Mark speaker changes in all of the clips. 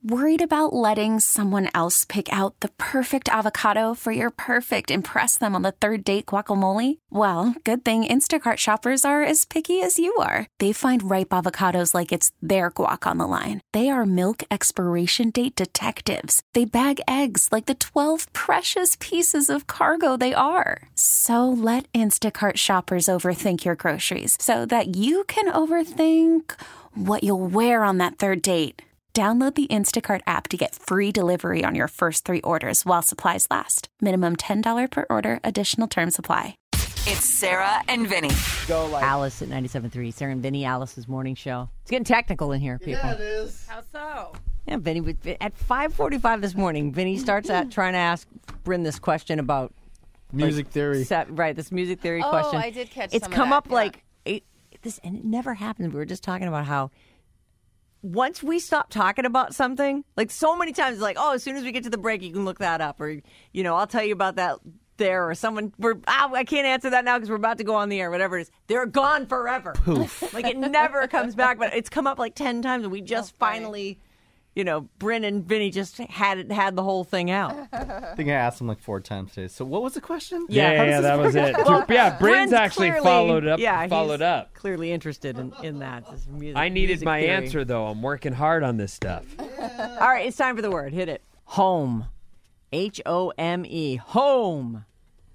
Speaker 1: Worried about letting someone else pick out the perfect avocado for your perfect impress them on the third date guacamole? Well, good thing Instacart shoppers are as picky as you are. They find ripe avocados like it's their guac on the line. They are milk expiration date detectives. They bag eggs like the 12 precious pieces of cargo they are. So let Instacart shoppers overthink your groceries so that you can overthink what you'll wear on that third date. Download the Instacart app to get free delivery on your first 3 orders while supplies last. Minimum $10 per order. Additional terms apply.
Speaker 2: It's Sarah and Vinny.
Speaker 3: Go like
Speaker 4: Alice at 97.3. Sarah and Vinny, Alice's morning show. It's getting technical in here, people.
Speaker 3: Yeah, it is.
Speaker 5: How so?
Speaker 4: Yeah, Vinny, at 5:45 this morning, Vinny starts trying to ask Bryn this question about
Speaker 3: Music theory.
Speaker 4: this music theory
Speaker 5: Oh,
Speaker 4: question.
Speaker 5: I did catch
Speaker 4: It's
Speaker 5: some of
Speaker 4: come
Speaker 5: that,
Speaker 4: up
Speaker 5: yeah.
Speaker 4: like this, and it never happens. We were just talking about how once we stop talking about something, like so many times, like, oh, as soon as we get to the break, you can look that up, or I'll tell you about that there, or someone I can't answer that now because we're about to go on the air, whatever it is. They're gone forever. Poof. Like it never comes back, but it's come up like 10 times, and we just finally, Bryn and Vinny just had the whole thing out.
Speaker 3: I think I asked him like 4 times today. So what was the question?
Speaker 6: Yeah, that was it.
Speaker 4: Well,
Speaker 6: yeah, Bryn's actually
Speaker 4: clearly,
Speaker 6: followed up.
Speaker 4: He's clearly interested in that. This
Speaker 6: I needed
Speaker 4: music
Speaker 6: my
Speaker 4: theory.
Speaker 6: answer, though. I'm working hard on this stuff.
Speaker 4: All right, it's time for the word. Hit it. Home. Home. Home.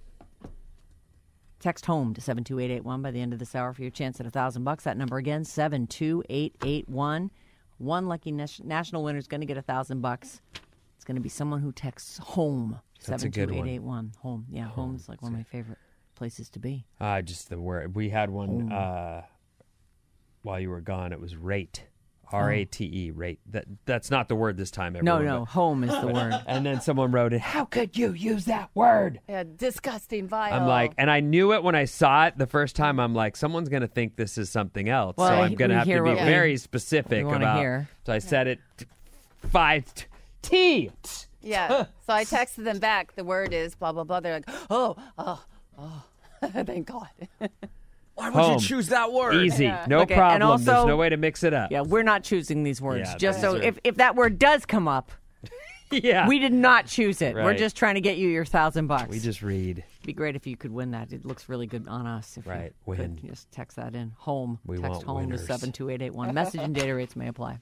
Speaker 4: Text home to 72881 by the end of this hour for your chance at $1,000. That number again, 72881. One lucky national winner is going to get $1,000. It's going to be someone who texts home.
Speaker 6: That's a good one.
Speaker 4: 72881. Home. Yeah, home's like one of my favorite places to be.
Speaker 6: Just the word. We had one while you were gone. It was rate. R-A-T-E, rate. That's not the word this time, everyone.
Speaker 4: No, home is the word.
Speaker 6: And then someone wrote it, how could you use that word?
Speaker 5: Yeah, disgusting, vile.
Speaker 6: I'm like, and I knew it when I saw it the first time. I'm like, someone's going to think this is something else.
Speaker 4: Well,
Speaker 6: so I'm going to have to be very specific about
Speaker 4: hear.
Speaker 6: So I said it 5T.
Speaker 5: Yeah. So I texted them back. The word is blah, blah, blah. They're like, oh. Thank God.
Speaker 3: Why would you choose that word?
Speaker 6: Easy. No
Speaker 4: Okay,
Speaker 6: problem.
Speaker 4: and also-
Speaker 6: There's no way to mix it up.
Speaker 4: Yeah, we're not choosing these words.
Speaker 6: Yeah,
Speaker 4: just
Speaker 6: those
Speaker 4: so
Speaker 6: are-
Speaker 4: if that word does come up,
Speaker 6: Yeah.
Speaker 4: we did not choose it. We're
Speaker 6: Right.
Speaker 4: just trying to get you your $1,000.
Speaker 6: We just read.
Speaker 4: It'd be great if you could win that. It looks really good on us. If
Speaker 6: Right,
Speaker 4: you could
Speaker 6: win.
Speaker 4: just text that in. Home.
Speaker 6: We
Speaker 4: text
Speaker 6: want
Speaker 4: home
Speaker 6: winners.
Speaker 4: to 72881. Message and data rates may apply.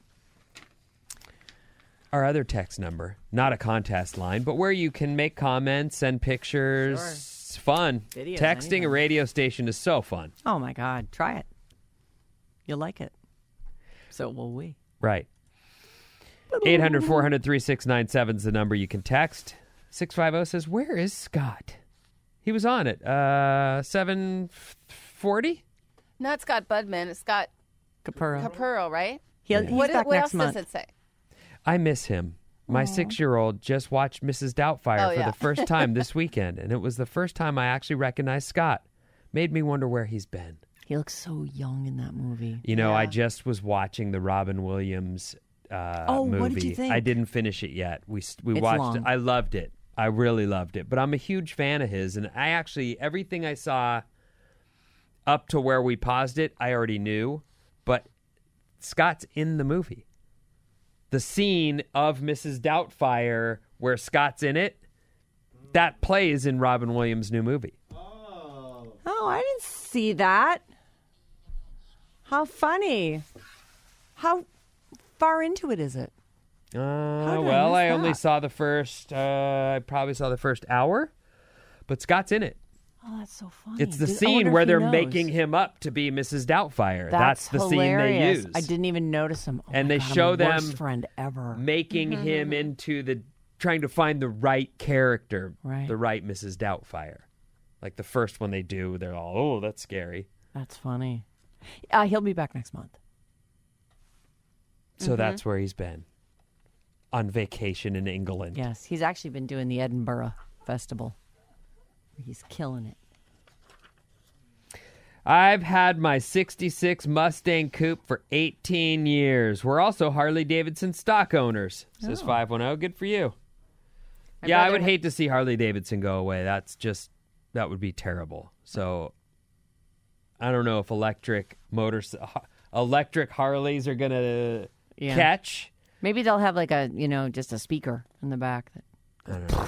Speaker 6: Our other text number, not a contest line, but where you can make comments, send pictures.
Speaker 4: Sure.
Speaker 6: It's fun.
Speaker 4: Videos,
Speaker 6: Texting
Speaker 4: anything.
Speaker 6: a radio station is so fun.
Speaker 4: Oh, my God. Try it. You'll like it. So will we.
Speaker 6: Right. 800-400-3697 is the number you can text. 650 says, where is Scott? He was on it. 7:40?
Speaker 5: Not Scott Budman. It's Scott
Speaker 4: Capurro.
Speaker 5: Capurro, right?
Speaker 4: He's
Speaker 5: What
Speaker 4: back
Speaker 5: else
Speaker 4: next month.
Speaker 5: does it say?
Speaker 6: I miss him. My 6-year-old just watched Mrs. Doubtfire for
Speaker 5: yeah.
Speaker 6: the first time this weekend, and it was the first time I actually recognized Scott. Made me wonder where he's been.
Speaker 4: He looks so young in that movie.
Speaker 6: I just was watching the Robin Williams movie.
Speaker 4: What did you think?
Speaker 6: I didn't finish it yet. We
Speaker 4: It's
Speaker 6: watched
Speaker 4: long.
Speaker 6: it. I loved it. I really loved it. But I'm a huge fan of his, and I actually everything I saw up to where we paused it, I already knew. But Scott's in the movie. The scene of Mrs. Doubtfire where Scott's in it, that plays in Robin Williams' new movie.
Speaker 4: Oh, I didn't see that. How funny. How far into it is it? did I
Speaker 6: Well,
Speaker 4: miss
Speaker 6: I only
Speaker 4: that?
Speaker 6: saw the first. I probably saw the first hour, but Scott's in it.
Speaker 4: Oh, that's so funny.
Speaker 6: It's the
Speaker 4: I
Speaker 6: scene
Speaker 4: wonder
Speaker 6: where
Speaker 4: if he
Speaker 6: they're
Speaker 4: knows.
Speaker 6: making him up to be Mrs. Doubtfire. That's the
Speaker 4: hilarious.
Speaker 6: scene they use.
Speaker 4: I didn't even notice him. Oh
Speaker 6: And
Speaker 4: my
Speaker 6: they
Speaker 4: God,
Speaker 6: show
Speaker 4: I'm the worst
Speaker 6: them
Speaker 4: friend ever.
Speaker 6: making him into trying to find the right character,
Speaker 4: Right.
Speaker 6: the right Mrs. Doubtfire. Like the first one they do, they're all, oh, that's scary.
Speaker 4: That's funny. He'll be back next month.
Speaker 6: So that's where he's been. On vacation in England.
Speaker 4: Yes, he's actually been doing the Edinburgh Festival. He's killing it.
Speaker 6: I've had my 66 Mustang Coupe for 18 years. We're also Harley-Davidson stock owners, says 510. Good for you.
Speaker 5: My
Speaker 6: I
Speaker 5: brother
Speaker 6: would
Speaker 5: had-
Speaker 6: hate to see Harley-Davidson go away. That would be terrible. So I don't know if electric Harleys are going to
Speaker 4: Yeah.
Speaker 6: catch.
Speaker 4: Maybe they'll have like a, just a speaker in the back that
Speaker 6: I don't know.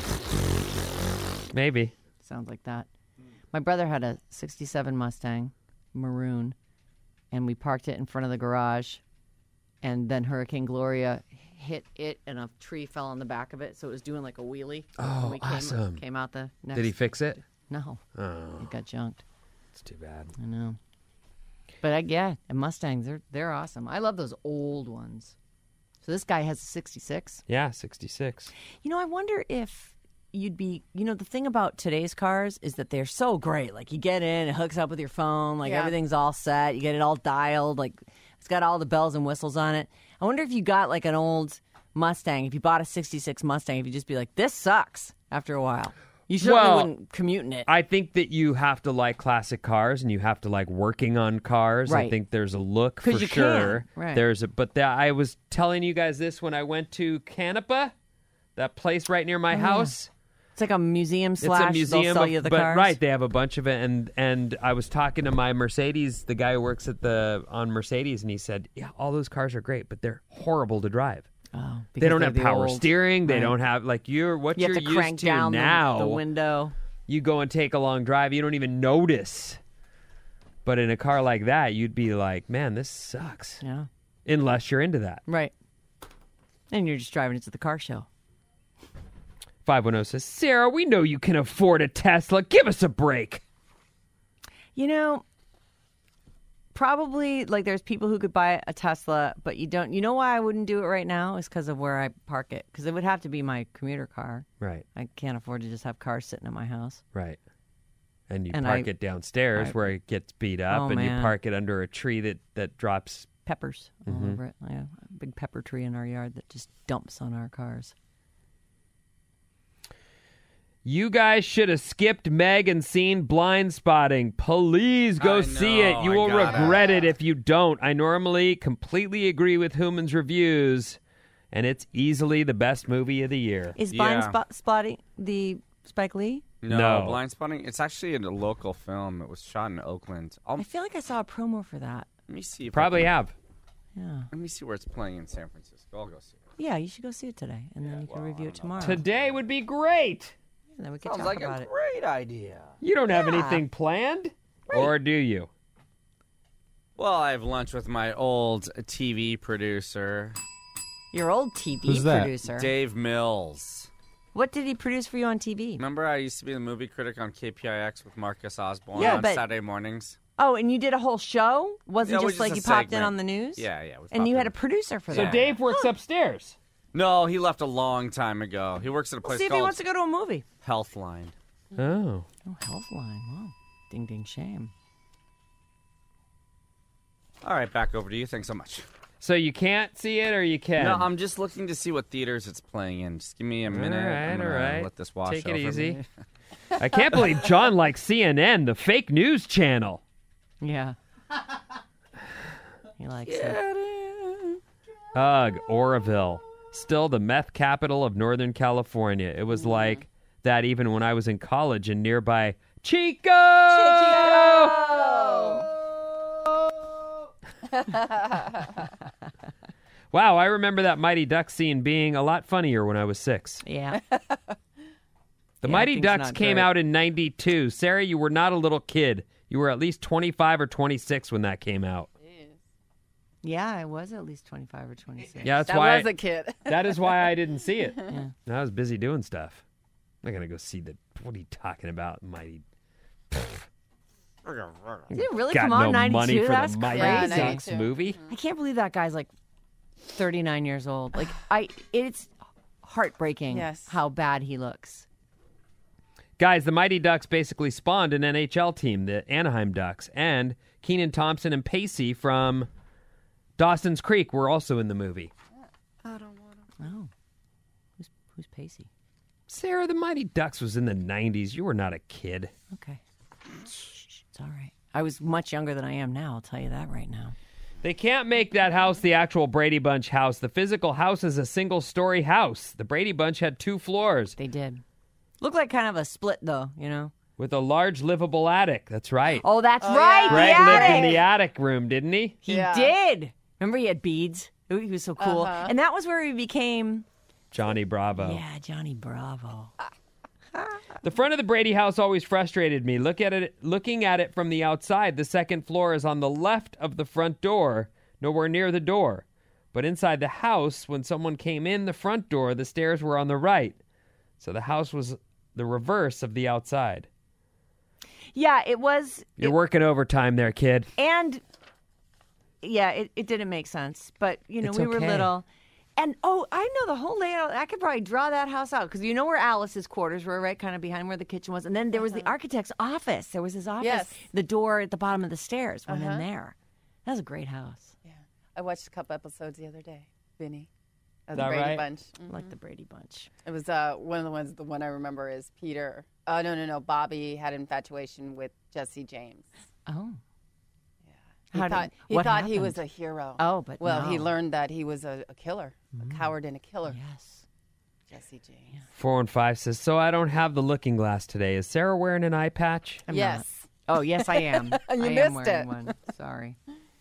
Speaker 6: Maybe.
Speaker 4: sounds like that. My brother had a 67 Mustang, maroon, and we parked it in front of the garage. And then Hurricane Gloria hit it, and a tree fell on the back of it, so it was doing like a wheelie.
Speaker 6: Oh,
Speaker 4: we
Speaker 6: awesome.
Speaker 4: Came out the next.
Speaker 6: Did he fix it?
Speaker 4: No.
Speaker 6: Oh,
Speaker 4: It got junked.
Speaker 6: it's too bad.
Speaker 4: I know. But and Mustangs, they're awesome. I love those old ones. So this guy has a 66.
Speaker 6: Yeah, 66.
Speaker 4: I wonder if you'd be, the thing about today's cars is that they're so great. Like you get in, it hooks up with your phone, like everything's all set. You get it all dialed, like it's got all the bells and whistles on it. I wonder if you got like an old Mustang, if you bought a 66 Mustang, if you just be like, this sucks after a while. You certainly wouldn't commute in it.
Speaker 6: I think that you have to like classic cars and you have to like working on cars.
Speaker 4: Right.
Speaker 6: I think there's a look for
Speaker 4: you
Speaker 6: sure.
Speaker 4: can. Right.
Speaker 6: I was telling you guys this when I went to Canepa, that place right near my house.
Speaker 4: It's like a museum
Speaker 6: It's
Speaker 4: slash
Speaker 6: a museum,
Speaker 4: they'll sell you the
Speaker 6: but
Speaker 4: cars.
Speaker 6: right, they have a bunch of it, and I was talking to my Mercedes, the guy who works on Mercedes, and he said, "Yeah, all those cars are great, but they're horrible to drive.
Speaker 4: Oh,
Speaker 6: They don't
Speaker 4: they're
Speaker 6: have
Speaker 4: the
Speaker 6: power
Speaker 4: old-
Speaker 6: steering. They
Speaker 4: right.
Speaker 6: don't have like
Speaker 4: You have to
Speaker 6: used
Speaker 4: crank
Speaker 6: to
Speaker 4: down
Speaker 6: now.
Speaker 4: the window.
Speaker 6: You go and take a long drive, you don't even notice. But in a car like that, you'd be like, man, this sucks.
Speaker 4: Yeah.
Speaker 6: Unless you're into that.
Speaker 4: Right. And you're just driving it to the car show.
Speaker 6: 510 says, Sarah, we know you can afford a Tesla. Give us a break.
Speaker 4: Probably like there's people who could buy a Tesla, but you don't. You know why I wouldn't do it right now is because of where I park it. Because it would have to be my commuter car.
Speaker 6: Right,
Speaker 4: I can't afford to just have cars sitting at my house.
Speaker 6: right. And you
Speaker 4: And
Speaker 6: park it downstairs where it gets beat up,
Speaker 4: Oh,
Speaker 6: and
Speaker 4: man.
Speaker 6: you park it under a tree that drops.
Speaker 4: Peppers all over it. I have a big pepper tree in our yard that just dumps on our cars.
Speaker 6: You guys should have skipped Meg and seen Blind Spotting. Please go
Speaker 3: I
Speaker 6: see it.
Speaker 3: know,
Speaker 6: You
Speaker 3: I
Speaker 6: will
Speaker 3: gotta.
Speaker 6: regret it if you don't. I normally completely agree with Human's reviews, and it's easily the best movie of the year.
Speaker 4: Is
Speaker 3: Yeah.
Speaker 4: Blind Spotting the Spike Lee?
Speaker 6: No.
Speaker 3: Blind Spotting. It's actually a local film. It was shot in Oakland.
Speaker 4: I feel like I saw a promo for that.
Speaker 3: Let me see. If
Speaker 6: Probably
Speaker 3: I can-
Speaker 6: have.
Speaker 4: Yeah.
Speaker 3: Let me see where it's playing in San Francisco. I'll go see it.
Speaker 4: Yeah, you should go see it today, and then you can review it tomorrow.
Speaker 6: Today would be great.
Speaker 4: And then we can
Speaker 3: Sounds
Speaker 4: talk
Speaker 3: like
Speaker 4: about
Speaker 3: a
Speaker 4: it.
Speaker 3: great idea.
Speaker 6: You don't have anything planned? Or do you?
Speaker 3: Well, I have lunch with my old TV producer,
Speaker 4: Your old TV
Speaker 7: Who's that?
Speaker 4: producer.
Speaker 3: Dave Mills.
Speaker 4: What did he produce for you on TV?
Speaker 3: Remember I used to be the movie critic on KPIX with Marcus Osborne
Speaker 4: Yeah,
Speaker 3: on
Speaker 4: but-
Speaker 3: Saturday mornings?
Speaker 4: Oh, and you did a whole show? Wasn't
Speaker 3: Yeah,
Speaker 4: just
Speaker 3: we
Speaker 4: like
Speaker 3: just
Speaker 4: you
Speaker 3: a
Speaker 4: popped in
Speaker 3: segment.
Speaker 4: on the news?
Speaker 3: Yeah, yeah. we
Speaker 4: And you
Speaker 3: popped
Speaker 4: had a
Speaker 3: in.
Speaker 4: producer for
Speaker 6: So
Speaker 4: that.
Speaker 6: Dave works upstairs.
Speaker 3: No, he left a long time ago. He works at a
Speaker 4: We'll
Speaker 3: place
Speaker 4: see if he
Speaker 3: called
Speaker 4: wants to go to a movie.
Speaker 3: Healthline.
Speaker 6: Oh.
Speaker 4: Oh, Healthline. Wow. Ding, ding, shame.
Speaker 3: All right, back over to you. Thanks so much.
Speaker 6: So you can't see it or you can?
Speaker 3: No, I'm just looking to see what theaters it's playing in. Just give me a minute. I'm
Speaker 6: all
Speaker 3: gonna
Speaker 6: right.
Speaker 3: Let this wash
Speaker 6: Take it
Speaker 3: over
Speaker 6: easy.
Speaker 3: me.
Speaker 6: I can't believe John likes CNN, the fake news channel.
Speaker 4: Yeah. He likes it.
Speaker 6: Ugh, Oroville. Still the meth capital of Northern California. It was like that even when I was in college in nearby Chico! Wow, I remember that Mighty Ducks scene being a lot funnier when I was 6.
Speaker 4: Yeah.
Speaker 6: The
Speaker 4: The
Speaker 6: Mighty
Speaker 4: acting's
Speaker 6: Ducks
Speaker 4: not
Speaker 6: came
Speaker 4: great.
Speaker 6: out in 92. Sarah, you were not a little kid. You were at least 25 or 26 when that came out.
Speaker 4: Yeah, I was at least 25 or 26.
Speaker 6: Yeah, that's
Speaker 5: That
Speaker 6: why
Speaker 5: was a kid.
Speaker 6: that is why I didn't see it.
Speaker 4: Yeah.
Speaker 6: I was busy doing stuff. I'm not gonna go see the. What are you talking about, Mighty?
Speaker 4: Did it really
Speaker 6: Got
Speaker 4: come on
Speaker 6: no
Speaker 4: in 92?
Speaker 6: money for
Speaker 4: That's
Speaker 6: the Mighty
Speaker 5: Yeah,
Speaker 4: crazy.
Speaker 6: Ducks
Speaker 5: 92.
Speaker 6: movie.
Speaker 4: I can't believe that guy's like 39 years old. Like it's heartbreaking
Speaker 5: Yes.
Speaker 4: how bad he looks.
Speaker 6: Guys, the Mighty Ducks basically spawned an NHL team, the Anaheim Ducks, and Keenan Thompson and Pacey from Dawson's Creek were also in the movie.
Speaker 4: Oh. Who's Pacey?
Speaker 6: Sarah, the Mighty Ducks was in the 90s. You were not a kid.
Speaker 4: Okay. It's all right. I was much younger than I am now, I'll tell you that right now.
Speaker 6: They can't make that house the actual Brady Bunch house. The physical house is a single-story house. The Brady Bunch had 2 floors
Speaker 4: They did. Looked like kind of a split though, you know?
Speaker 6: with a large livable attic. That's right.
Speaker 4: Oh, that's right.
Speaker 6: Greg
Speaker 4: the
Speaker 6: lived
Speaker 4: attic.
Speaker 6: in the attic room, didn't he?
Speaker 4: He
Speaker 5: Yeah.
Speaker 4: did. Remember he had beads? He was so cool. And that was where he became,
Speaker 6: Johnny Bravo.
Speaker 4: yeah, Johnny Bravo.
Speaker 6: The front of the Brady house always frustrated me. Looking at it from the outside, the second floor is on the left of the front door, nowhere near the door. But inside the house, when someone came in the front door, the stairs were on the right. So the house was the reverse of the outside.
Speaker 4: Yeah, it was.
Speaker 6: You're working overtime there, kid.
Speaker 4: And, yeah, it didn't make sense. But, you know,
Speaker 6: It's
Speaker 4: we were
Speaker 6: okay.
Speaker 4: little. And, I know the whole layout. I could probably draw that house out. Because you know where Alice's quarters were, right? Kind of behind where the kitchen was. And then there was the architect's office. There was his office.
Speaker 5: Yes.
Speaker 4: The door at the bottom of the stairs went in there. That was a great house.
Speaker 5: Yeah. I watched a couple episodes the other day, Vinny. Of
Speaker 6: That
Speaker 5: the Brady
Speaker 6: right?
Speaker 5: Bunch.
Speaker 4: I like the Brady Bunch.
Speaker 5: It was one of the ones. The one I remember is Peter. No. Bobby had infatuation with Jesse James.
Speaker 4: Oh.
Speaker 5: He
Speaker 4: How
Speaker 5: thought
Speaker 4: did- what
Speaker 5: he was
Speaker 4: happened?
Speaker 5: a hero.
Speaker 4: Oh, but
Speaker 5: well, he
Speaker 4: no.
Speaker 5: learned that he was a killer, a coward and a killer.
Speaker 4: Yes.
Speaker 5: Jesse James.
Speaker 6: 415 says, so I don't have the looking glass today. Is Sarah wearing an eye patch?
Speaker 4: I'm
Speaker 5: Yes.
Speaker 4: not. Oh, yes, I am.
Speaker 5: You
Speaker 4: I am
Speaker 5: missed
Speaker 4: wearing
Speaker 5: it.
Speaker 4: one. Sorry.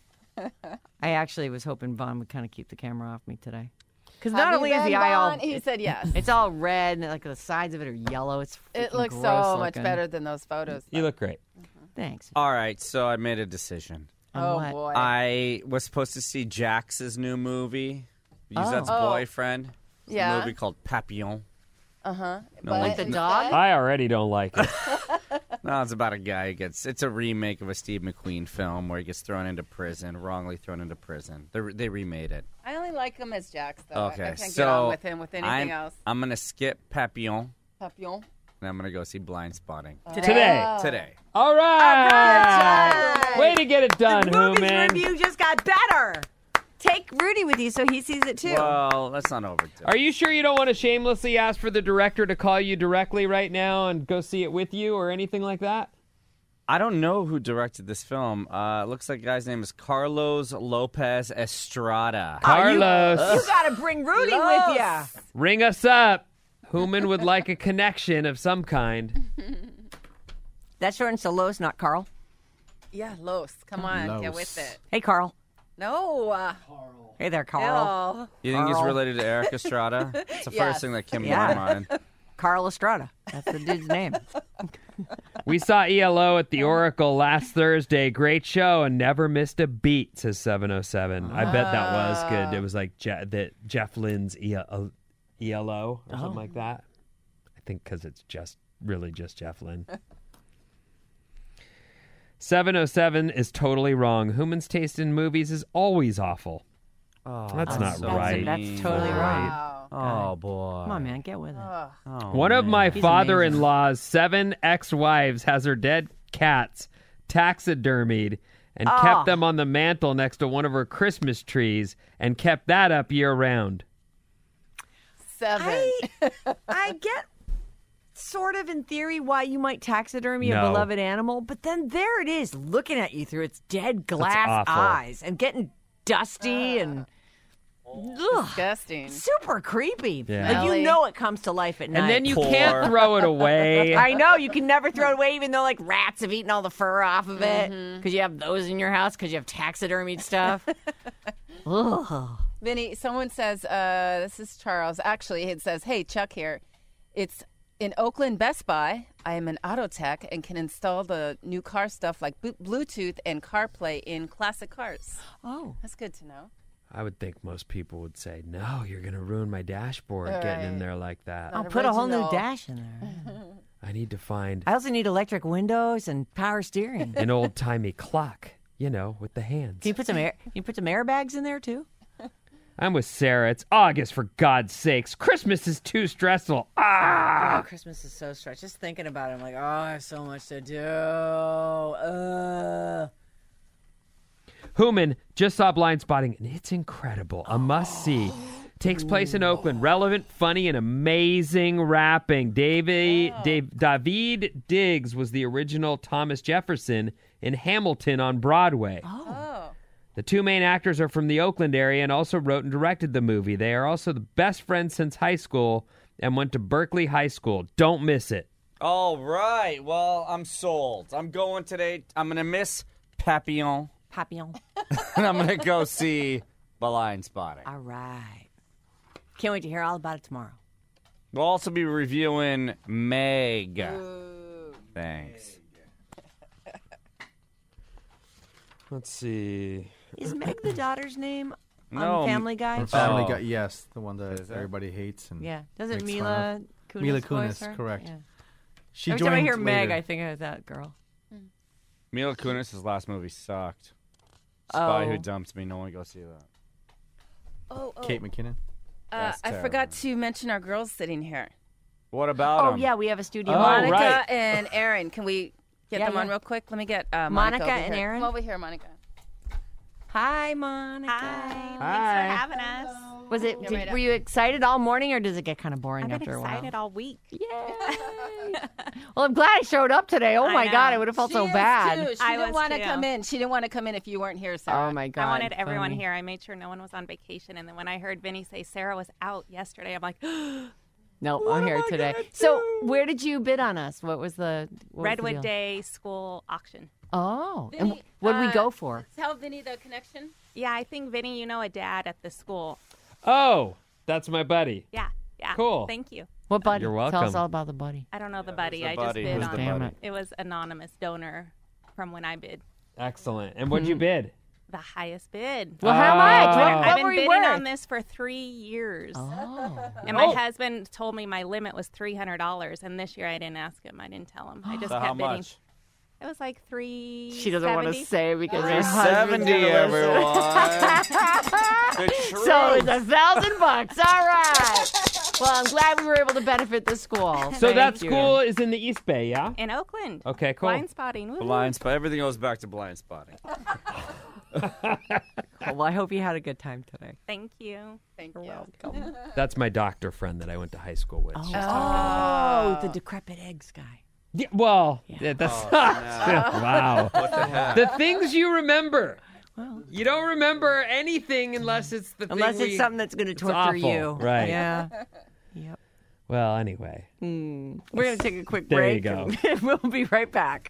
Speaker 4: I actually was hoping Vaughn would kind of keep the camera off me today. Because not
Speaker 5: Have you
Speaker 4: only is
Speaker 5: been,
Speaker 4: the eye all...
Speaker 5: Vaughn? He said yes.
Speaker 4: It's all red, and like the sides of it are yellow. It's
Speaker 5: It
Speaker 4: freaking
Speaker 5: looks so
Speaker 4: gross
Speaker 5: much
Speaker 4: looking.
Speaker 5: better than those photos.
Speaker 6: You look great.
Speaker 4: Thanks.
Speaker 3: All right, so I made a decision.
Speaker 5: Oh
Speaker 4: what?
Speaker 5: boy.
Speaker 3: I was supposed to see Jax's new movie. Yuzette's
Speaker 5: Oh.
Speaker 3: boyfriend. It's
Speaker 5: Yeah.
Speaker 3: a movie called Papillon.
Speaker 5: No,
Speaker 4: Like the dog?
Speaker 6: I already don't like it.
Speaker 3: No, it's about a guy who gets... It's a remake of a Steve McQueen film where he gets thrown into prison, wrongly thrown into prison. They remade it.
Speaker 5: I only like him as Jax, though.
Speaker 3: Okay,
Speaker 5: I can't
Speaker 3: so
Speaker 5: get on with him with anything else.
Speaker 3: I'm going to skip Papillon,
Speaker 5: Papillon.
Speaker 3: and I'm going to go see Blind Spotting.
Speaker 6: Today.
Speaker 3: Today.
Speaker 6: All right. Way to get it done,
Speaker 4: The movie's
Speaker 6: Hooman.
Speaker 4: review just got better. Take Rudy with you so he sees it too.
Speaker 3: Well, let's not overdo
Speaker 6: Are
Speaker 3: it.
Speaker 6: you sure you don't want to shamelessly ask for the director to call you directly right now and go see it with you or anything like that?
Speaker 3: I don't know who directed this film. Looks like the guy's name is Carlos Lopez Estrada.
Speaker 6: Carlos,
Speaker 4: You got to bring Rudy with you.
Speaker 6: ring us up. Hooman would like a connection of some kind.
Speaker 4: That's shortens to Los, not Carl.
Speaker 5: Yeah, Los. Come on, get
Speaker 3: Los.
Speaker 5: with it.
Speaker 4: Hey, Carl.
Speaker 5: No.
Speaker 4: Hey there, Carl.
Speaker 5: Ew.
Speaker 3: You think he's
Speaker 4: Carl.
Speaker 3: related to Eric Estrada? It's the
Speaker 5: Yes.
Speaker 3: first thing that came to
Speaker 4: Yeah.
Speaker 3: my mind.
Speaker 4: Carl Estrada. That's the dude's name.
Speaker 6: We saw ELO at the Oracle last Thursday. Great show and never missed a beat, says 707. I bet that was good. It was like Jeff Lynne's ELO or something like that. I think because it's really just Jeff Lynne. 707 is totally wrong. Human's taste in movies is always awful.
Speaker 3: Oh,
Speaker 6: That's not right.
Speaker 4: That's totally right.
Speaker 3: Oh, boy.
Speaker 4: Come on, man. Get with it.
Speaker 3: Oh,
Speaker 6: One of my
Speaker 4: He's
Speaker 6: father-in-law's 7 ex-wives has her dead cats taxidermied and kept them on the mantle next to one of her Christmas trees and kept that up year-round.
Speaker 5: 7.
Speaker 4: I get sort of in theory why you might taxidermy a
Speaker 6: No.
Speaker 4: beloved animal, but then there it is looking at you through its dead glass
Speaker 6: awful.
Speaker 4: eyes and getting dusty and ugh,
Speaker 5: Disgusting.
Speaker 4: super creepy.
Speaker 6: Yeah.
Speaker 4: Like you
Speaker 5: Smelly.
Speaker 4: know it comes to life at night.
Speaker 6: And then you
Speaker 3: Poor.
Speaker 6: can't throw it away.
Speaker 4: I know you can never throw it away, even though like rats have eaten all the fur off of it because you have those in your house because you have taxidermied stuff. Ugh.
Speaker 5: Vinny, someone says, this is Charles. Actually, it says, hey, Chuck here. It's in Oakland Best Buy. I am an auto tech and can install the new car stuff like Bluetooth and CarPlay in classic cars.
Speaker 4: Oh,
Speaker 5: That's good to know.
Speaker 6: I would think most people would say, no, you're going to ruin my dashboard getting in
Speaker 5: Right.
Speaker 6: there like that.
Speaker 4: I'll put a whole new
Speaker 5: original.
Speaker 4: dash in there.
Speaker 6: I need to find
Speaker 4: I also need electric windows and power steering.
Speaker 6: an old-timey clock, with the hands.
Speaker 4: Can you put some airbags in there too?
Speaker 6: I'm with Sarah. It's August, for God's sakes. Christmas is too stressful.
Speaker 4: Oh, Christmas is so stressed. Just thinking about it, I'm like, oh, I have so much to do.
Speaker 6: Hooman just saw Blind Spotting, and it's incredible. A must-see. Takes place in Oakland. Relevant, funny, and amazing rapping. David Diggs was the original Thomas Jefferson in Hamilton on Broadway.
Speaker 5: Oh.
Speaker 6: The two main actors are from the Oakland area and also wrote and directed the movie. They are also the best friends since high school and went to Berkeley High School. Don't miss it.
Speaker 3: All right. Well, I'm sold. I'm going today. I'm going to miss Papillon,
Speaker 4: Papillon.
Speaker 3: and I'm going to go see Blind Spotting.
Speaker 4: All right. Can't wait to hear all about it tomorrow.
Speaker 3: We'll also be reviewing Meg. Thanks.
Speaker 6: Let's see.
Speaker 4: Is Meg the daughter's name
Speaker 3: No,
Speaker 4: on Family Guy?
Speaker 7: Family
Speaker 3: Oh.
Speaker 7: Guy, yes, the one that
Speaker 3: Is that-
Speaker 7: everybody hates. And
Speaker 4: Yeah. Doesn't
Speaker 7: makes
Speaker 4: Mila
Speaker 7: fun
Speaker 4: Kunis
Speaker 7: Mila
Speaker 4: voice
Speaker 7: Kunis,
Speaker 4: her?
Speaker 7: correct.
Speaker 4: Yeah.
Speaker 7: She
Speaker 4: Every time I
Speaker 7: joined
Speaker 4: hear Meg,
Speaker 7: later.
Speaker 4: I think of that girl.
Speaker 3: Mila Kunis' last movie sucked. Spy Who
Speaker 4: Oh.
Speaker 3: Dumped Me. No one go see that.
Speaker 7: Kate McKinnon.
Speaker 3: That's
Speaker 5: I
Speaker 3: terrible.
Speaker 5: forgot to mention our girls sitting here.
Speaker 3: What about
Speaker 4: Oh,
Speaker 3: him?
Speaker 4: yeah, we have a studio.
Speaker 6: Oh,
Speaker 5: Monica
Speaker 6: right.
Speaker 5: and Aaron. Can we get
Speaker 4: Yeah,
Speaker 5: them on
Speaker 4: yeah.
Speaker 5: real quick? Let me get
Speaker 4: Monica
Speaker 5: Monica over
Speaker 4: and
Speaker 5: here.
Speaker 4: Aaron?
Speaker 5: Come over here, Monica.
Speaker 4: Hi, Monica.
Speaker 8: Thanks for
Speaker 6: Hi.
Speaker 8: having us.
Speaker 4: Was it?
Speaker 5: You're right
Speaker 4: Were you excited all morning, or does it get kind of boring
Speaker 8: I've been
Speaker 4: after a while?
Speaker 8: excited all week.
Speaker 4: Yay! Well, I'm glad I showed up today. Oh
Speaker 8: I
Speaker 4: my
Speaker 8: know.
Speaker 4: God, I would have felt
Speaker 5: She
Speaker 4: so
Speaker 5: is,
Speaker 4: bad.
Speaker 5: Too. She
Speaker 8: I
Speaker 5: didn't
Speaker 8: was
Speaker 5: want to
Speaker 8: too.
Speaker 5: come in. She didn't want to come in if you weren't here, Sarah.
Speaker 4: Oh my God!
Speaker 8: I wanted everyone
Speaker 4: funny.
Speaker 8: here. I made sure no one was on vacation. And then when I heard Vinny say Sarah was out yesterday, I'm like,
Speaker 4: Nope, I'm here today. So, where did you bid on us? What was the what was the
Speaker 8: Redwood
Speaker 4: deal?
Speaker 8: Day school auction.
Speaker 4: Oh,
Speaker 5: Vinny,
Speaker 4: and what did we go for?
Speaker 5: Tell Vinny the connection.
Speaker 8: Yeah, I think, Vinny, you know a dad at the school.
Speaker 6: Oh, that's my buddy.
Speaker 8: Yeah.
Speaker 6: Cool.
Speaker 8: Thank you.
Speaker 4: What buddy?
Speaker 6: You're
Speaker 4: Tell us
Speaker 6: welcome.
Speaker 4: all about the buddy.
Speaker 8: I don't know the buddy.
Speaker 3: the
Speaker 8: I
Speaker 3: buddy?
Speaker 8: just bid
Speaker 3: Who's
Speaker 8: on
Speaker 3: the
Speaker 4: Damn
Speaker 3: buddy?
Speaker 4: it.
Speaker 8: It was anonymous donor from when I bid.
Speaker 6: Excellent. And what'd you bid?
Speaker 8: The highest bid.
Speaker 4: Well, how much?
Speaker 6: Oh.
Speaker 4: What
Speaker 8: I've
Speaker 4: were
Speaker 8: been
Speaker 4: you
Speaker 8: bidding
Speaker 4: worth?
Speaker 8: on this for 3 years.
Speaker 4: Oh.
Speaker 8: And my husband told me my limit was $300, and this year I didn't ask him. I didn't tell him. I just
Speaker 3: So
Speaker 8: kept
Speaker 3: how
Speaker 8: bidding.
Speaker 3: much?
Speaker 8: It was like $370.
Speaker 4: She doesn't want to say because her husband's
Speaker 3: 370,
Speaker 4: gonna listen.
Speaker 3: everyone. The truth.
Speaker 4: So it's $1,000. All right. Well, I'm glad we were able to benefit the school.
Speaker 6: So
Speaker 4: Thank
Speaker 6: that
Speaker 4: you.
Speaker 6: school is in the East Bay, yeah?
Speaker 8: In Oakland.
Speaker 6: Okay, cool.
Speaker 8: Blind spotting. Woo-hoo.
Speaker 3: Blind spot. Everything goes back to blind spotting.
Speaker 4: Well, I hope you had a good time today.
Speaker 8: Thank you.
Speaker 5: Thank you.
Speaker 4: Welcome.
Speaker 6: That's my doctor friend that I went to high school with.
Speaker 4: Oh, the decrepit eggs guy.
Speaker 6: Yeah, well, yeah, that's wow.
Speaker 3: What the heck?
Speaker 6: The things you remember.
Speaker 4: Well,
Speaker 6: You don't remember anything unless it's the
Speaker 4: unless
Speaker 6: thing
Speaker 4: it's something that's going to torture
Speaker 6: awful,
Speaker 4: you.
Speaker 6: right.
Speaker 4: Yeah. Yep.
Speaker 6: Well, anyway.
Speaker 4: We're going to take a quick
Speaker 6: There you
Speaker 4: break.
Speaker 6: go.
Speaker 4: and we'll be right back.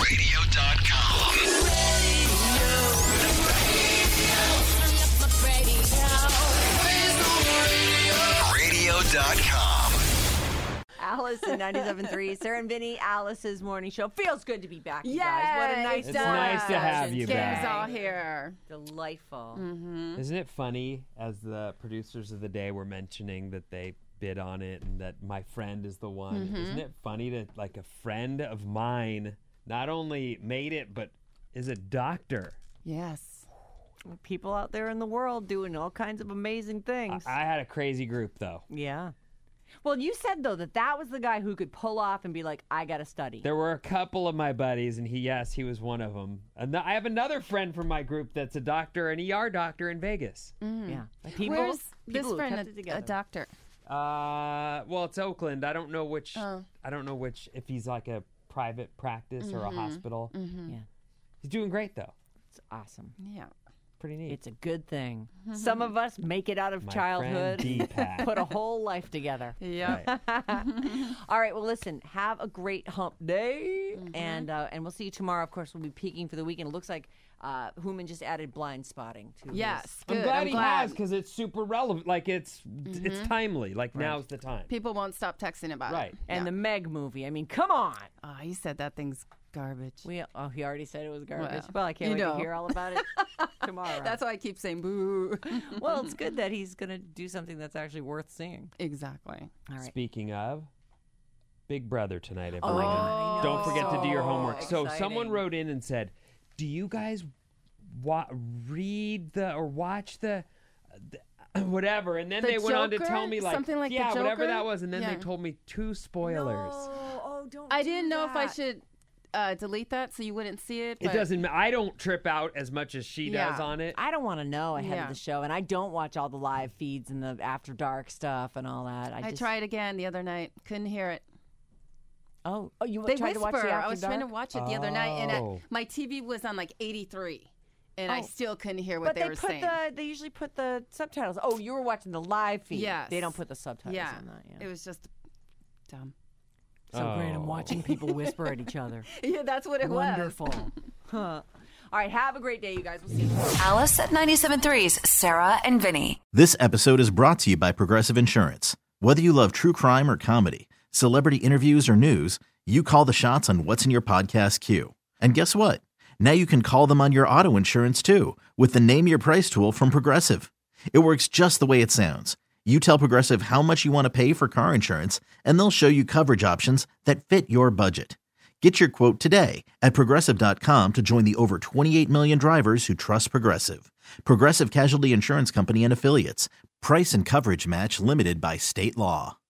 Speaker 9: Radio.com.
Speaker 4: Alice in 97.3, Sarah and Vinny, Alice's morning show. Feels good to be back, you guys. What a
Speaker 5: Yay,
Speaker 4: nice
Speaker 5: it
Speaker 6: It's nice to have
Speaker 4: session
Speaker 6: you
Speaker 4: today.
Speaker 6: back.
Speaker 5: Gang's all here.
Speaker 4: Delightful.
Speaker 6: Isn't it funny as the producers of the day were mentioning that they bid on it and that my friend is the one? Isn't it funny that like a friend of mine not only made it but is a doctor?
Speaker 5: Yes.
Speaker 4: People out there in the world doing all kinds of amazing things.
Speaker 6: I had a crazy group though.
Speaker 4: Yeah. Well, you said, though, that was the guy who could pull off and be like, I got to study.
Speaker 6: There were a couple of my buddies, and he was one of them. And I have another friend from my group that's a doctor, an ER doctor in Vegas.
Speaker 4: Yeah. Like people,
Speaker 5: Where's
Speaker 4: people
Speaker 5: this
Speaker 4: who
Speaker 5: friend
Speaker 4: kept it
Speaker 5: a
Speaker 4: together.
Speaker 5: doctor?
Speaker 6: Well, it's Oakland. I don't know which.
Speaker 5: Oh.
Speaker 6: I don't know which. If he's like a private practice or a hospital.
Speaker 4: Yeah.
Speaker 6: He's doing great though.
Speaker 4: It's awesome.
Speaker 5: Yeah.
Speaker 6: Pretty neat.
Speaker 4: It's a good thing. Some of us make it out of
Speaker 6: My
Speaker 4: childhood,
Speaker 6: friend Deepak.
Speaker 4: put a whole life together.
Speaker 5: Yeah.
Speaker 4: All right. Well, listen. Have a great hump day, and we'll see you tomorrow. Of course, we'll be peaking for the weekend. It looks like Hooman just added blind spotting to his-
Speaker 5: Yes.
Speaker 6: I'm
Speaker 5: Good.
Speaker 6: glad
Speaker 5: I'm
Speaker 6: he
Speaker 5: glad.
Speaker 6: has because it's super relevant. Like it's timely. Like now's the time.
Speaker 5: People won't stop texting about
Speaker 6: Right.
Speaker 5: it.
Speaker 4: And
Speaker 5: Yeah.
Speaker 4: the Meg movie. I mean, come on.
Speaker 5: Oh, he said that thing's garbage.
Speaker 4: He already said it was garbage.
Speaker 5: Well,
Speaker 4: Well, I can't
Speaker 5: you
Speaker 4: wait
Speaker 5: know.
Speaker 4: to hear all about it tomorrow.
Speaker 5: That's why I keep saying boo.
Speaker 4: Well, it's good that he's going to do something that's actually worth seeing.
Speaker 5: Exactly.
Speaker 4: All right.
Speaker 6: Speaking of, Big Brother tonight,
Speaker 4: Oh,
Speaker 6: everyone.
Speaker 4: my God. I know.
Speaker 6: Don't forget to do your
Speaker 4: So
Speaker 6: homework. So someone
Speaker 4: exciting.
Speaker 6: wrote in and said, "Do you guys read the or watch the whatever?" And then
Speaker 5: The
Speaker 6: they went on to
Speaker 5: Joker?
Speaker 6: tell me like,
Speaker 5: Something like The
Speaker 6: yeah, whatever
Speaker 5: Joker?
Speaker 6: that was. And then they
Speaker 5: Yeah.
Speaker 6: told me 2 spoilers.
Speaker 4: Oh, don't
Speaker 5: I didn't know if I should delete that so you wouldn't see it.
Speaker 6: It
Speaker 5: but-
Speaker 6: doesn't. I don't trip out as much as she does
Speaker 5: Yeah.
Speaker 6: on it.
Speaker 4: I don't want to know ahead
Speaker 5: Yeah.
Speaker 4: of the show, and I don't watch all the live feeds and the after dark stuff and all that.
Speaker 5: I
Speaker 4: just,
Speaker 5: tried again the other night. Couldn't hear it.
Speaker 4: Oh, you
Speaker 5: They
Speaker 4: tried
Speaker 5: whisper.
Speaker 4: to watch the after
Speaker 5: I was
Speaker 4: dark?
Speaker 5: trying to watch it the other night, and
Speaker 6: Oh.
Speaker 5: my TV was on like 83, and I
Speaker 4: Oh.
Speaker 5: still couldn't hear what
Speaker 4: But
Speaker 5: they
Speaker 4: they
Speaker 5: were
Speaker 4: put
Speaker 5: saying.
Speaker 4: they usually put the subtitles. Oh, you were watching the live feed.
Speaker 5: Yes.
Speaker 4: They don't put the subtitles
Speaker 5: yeah.
Speaker 4: on that. Yeah.
Speaker 5: It was just dumb.
Speaker 4: So great. I'm
Speaker 6: Oh.
Speaker 4: watching people whisper at each other.
Speaker 5: Yeah, that's what it was.
Speaker 4: Wonderful. Huh. All right, have a great day, you guys. We'll see you tomorrow.
Speaker 2: Alice at 97.3's Sarah and Vinny.
Speaker 9: This episode is brought to you by Progressive Insurance. Whether you love true crime or comedy, celebrity interviews or news, you call the shots on what's in your podcast queue. And guess what? Now you can call them on your auto insurance too with the Name Your Price tool from Progressive. It works just the way it sounds. You tell Progressive how much you want to pay for car insurance, and they'll show you coverage options that fit your budget. Get your quote today at Progressive.com to join the over 28 million drivers who trust Progressive. Progressive Casualty Insurance Company and Affiliates. Price and coverage match limited by state law.